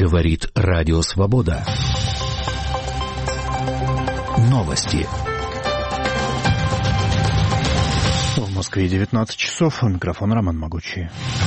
Говорит Радио Свобода. Новости. В Москве 19 часов. У микрофона Роман Могучий.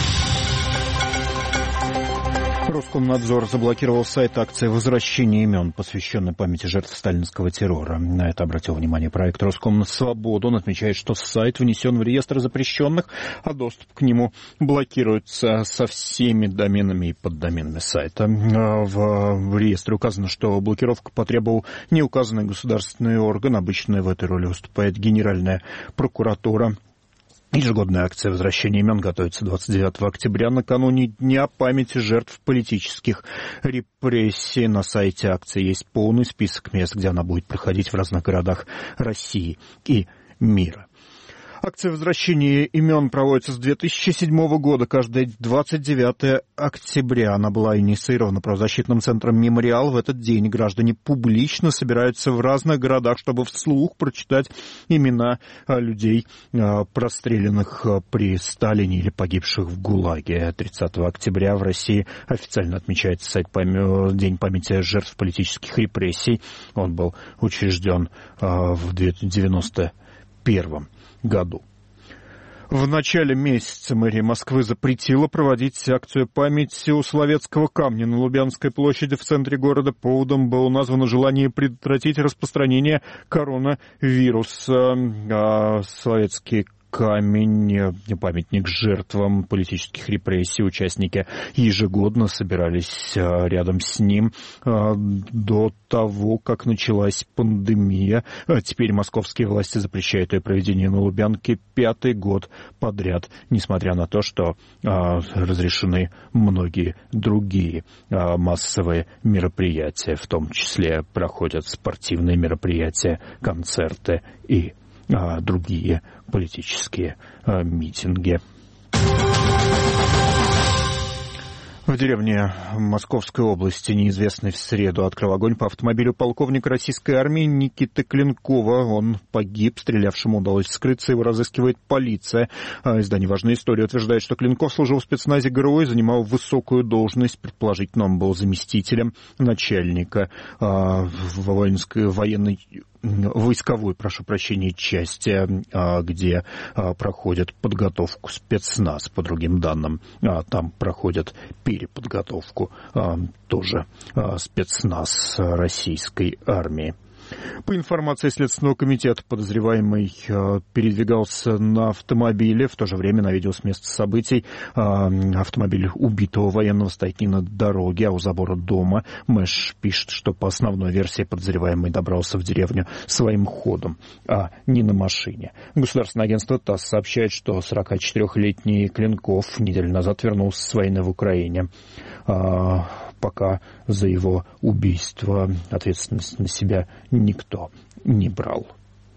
Роскомнадзор заблокировал сайт акции возвращения имен, посвященной памяти жертв сталинского террора. На это обратил внимание проект «Роскомсвобода». Он отмечает, что сайт внесен в реестр запрещенных, а доступ к нему блокируется со всеми доменами и поддоменами сайта. В реестре указано, что блокировку потребовал неуказанный государственный орган. Обычно в этой роли выступает Генеральная прокуратура. Ежегодная акция возвращения имен готовится 29 октября, накануне Дня памяти жертв политических репрессий. На сайте акции есть полный список мест, где она будет проходить в разных городах России и мира. Акция возвращения имен проводится с 2007 года, каждое 29 октября. Она была инициирована правозащитным центром «Мемориал». В этот день граждане публично собираются в разных городах, чтобы вслух прочитать имена людей, расстрелянных при Сталине или погибших в ГУЛАГе. 30 октября в России официально отмечается День памяти жертв политических репрессий. Он был учрежден в 1991 году. В начале месяца мэрия Москвы запретила проводить акцию памяти у Соловецкого камня на Лубянской площади в центре города. Поводом было названо желание предотвратить распространение коронавируса. Соловецкий камень, памятник жертвам политических репрессий. Участники ежегодно собирались рядом с ним до того, как началась пандемия. Теперь московские власти запрещают ее проведение на Лубянке 5-й год подряд, несмотря на то, что разрешены многие другие массовые мероприятия, в том числе проходят спортивные мероприятия, концерты и другие политические митинги. В деревне Московской области неизвестный в среду открыл огонь по автомобилю полковника российской армии Никиты Клинкова. Он погиб, стрелявшему удалось скрыться, его разыскивает полиция. Издание «Важная история» утверждает, что Клинков служил в спецназе ГРУ и занимал высокую должность. Предположительно, он был заместителем начальника войсковой части, где проходят подготовку спецназ, по другим данным. Там проходят переподготовку тоже спецназ российской армии. По информации Следственного комитета, подозреваемый передвигался на автомобиле. В то же время на видео с места событий автомобиль убитого военного стоит не на дороге, а у забора дома. Мэш пишет, что по основной версии подозреваемый добрался в деревню своим ходом, а не на машине. Государственное агентство ТАСС сообщает, что 44-летний Клинков неделю назад вернулся с войны в Украине. Пока за его убийство ответственность на себя никто не брал.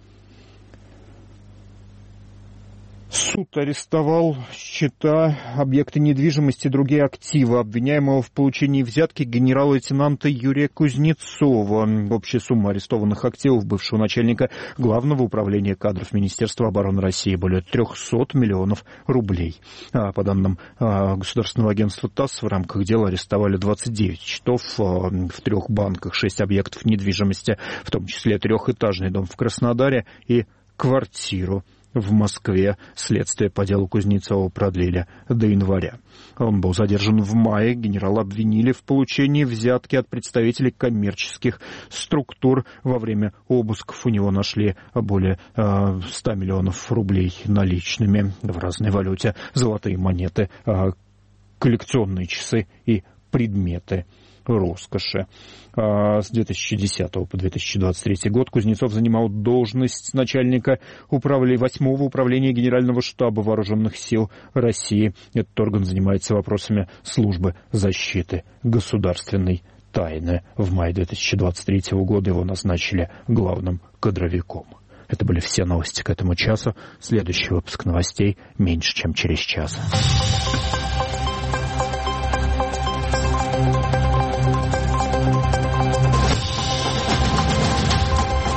Суд арестовал счета, объекты недвижимости и другие активы обвиняемого в получении взятки генерал-лейтенанта Юрия Кузнецова. Общая сумма арестованных активов бывшего начальника Главного управления кадров Министерства обороны России более 300 миллионов рублей. По данным Государственного агентства ТАСС, в рамках дела арестовали 29 счетов в 3 банках, 6 объектов недвижимости, в том числе 3-этажный дом в Краснодаре и квартиру в Москве. Следствие по делу Кузнецова продлили до января. Он был задержан в мае. Генерала обвинили в получении взятки от представителей коммерческих структур. Во время обысков у него нашли более 100 миллионов рублей наличными в разной валюте, золотые монеты, коллекционные часы и предметы роскоши. С 2010 по 2023 год Кузнецов занимал должность начальника 8-го управления Генерального штаба Вооруженных сил России. Этот орган занимается вопросами службы защиты государственной тайны. В мае 2023 года его назначили главным кадровиком. Это были все новости к этому часу. Следующий выпуск новостей меньше, чем через час.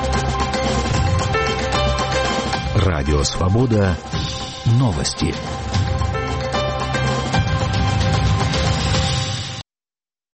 Радио Свобода. Новости.